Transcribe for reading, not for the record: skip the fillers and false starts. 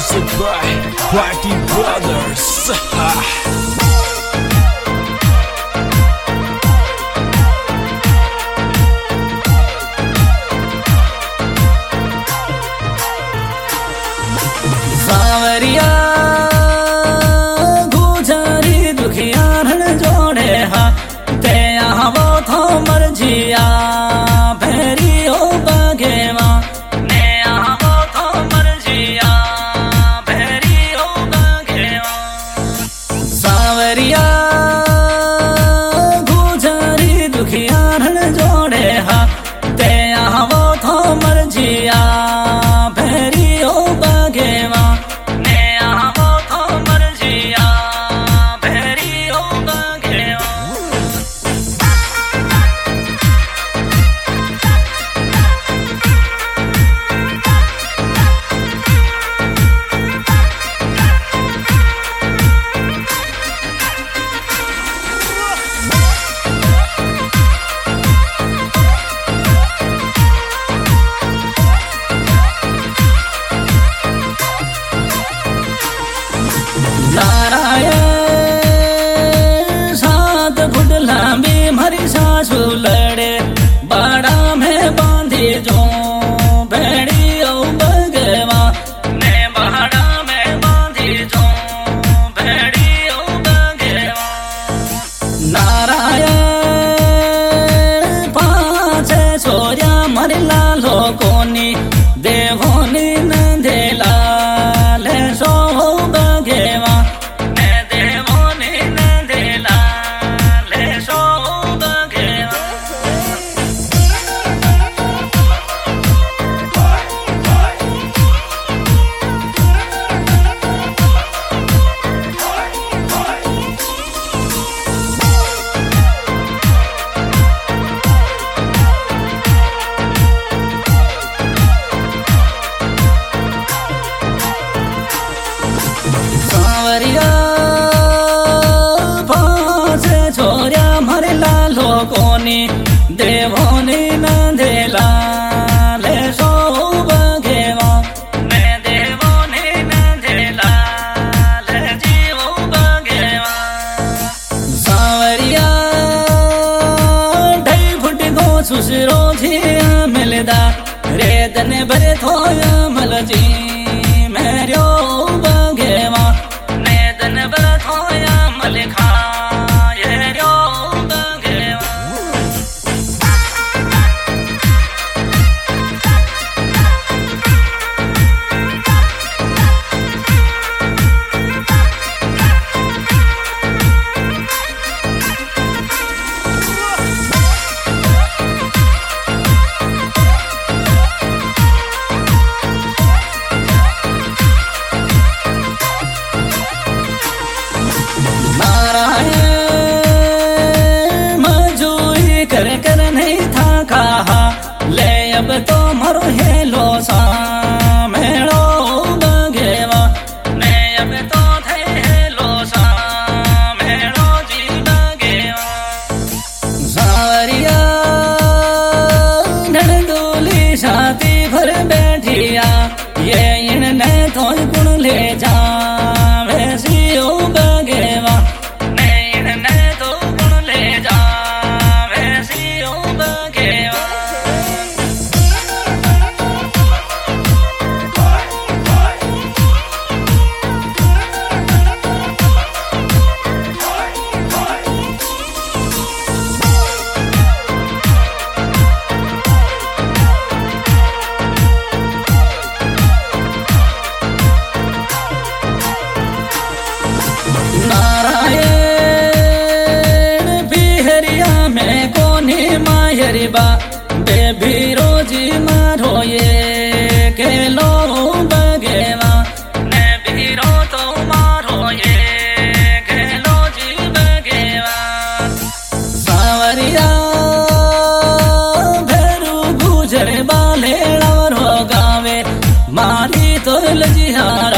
Music by Party Brothers. सावरिया गुजारी दुखिया रण जोड़े हा ते यहाँ वो थो मर्जिया फेरी हो बगेवा ने यहाँ वो थो मर्जिया फेरी हो बगेवा सावरिया गुजारी दुखिया रण जोड़े हा ते यहाँ वो थो मर्जिया फेरी हो बगेवा हमारी सासू लड़े बाड़ा में बांधी जो भेड़ी ओ बगवा ने बाड़ा में बांधी जो भेड़ी ओ बगवा नारायण पाँच सोया मर लालो कोनी देवोनी नंदे लाल सो बगवा ने देवोनी नंदे लाल सो कोनी देवोनी नंदेला ले सो बगेवा मैं देवोनी नंदेला ले जीवो बगेवा सावरिया ढाई फुट को सुसरो जी मिलदा रे दने भरे थोया मलजी मेरियो बगेवा ने दन भर थोया मलखा कर नहीं था कहा ले अब तो मरो हेलो सा मेड़ो बगेवा ने अब तो थे हेलो सा मेड़ो जी बगेवा सावरिया नड़दोली शादी भर बैठिया ये इनने तो गुण ले जा वैसी ओ बगेवा ने इनने तो गुण ले जा मायरिबा बेबी रोजी मारो ये के लो बगेवा ने भी रो तो मारो ये के लो जी बगेवा सावरिया भेरू गुजरे बाले और हो गावे मारी तो लजिहार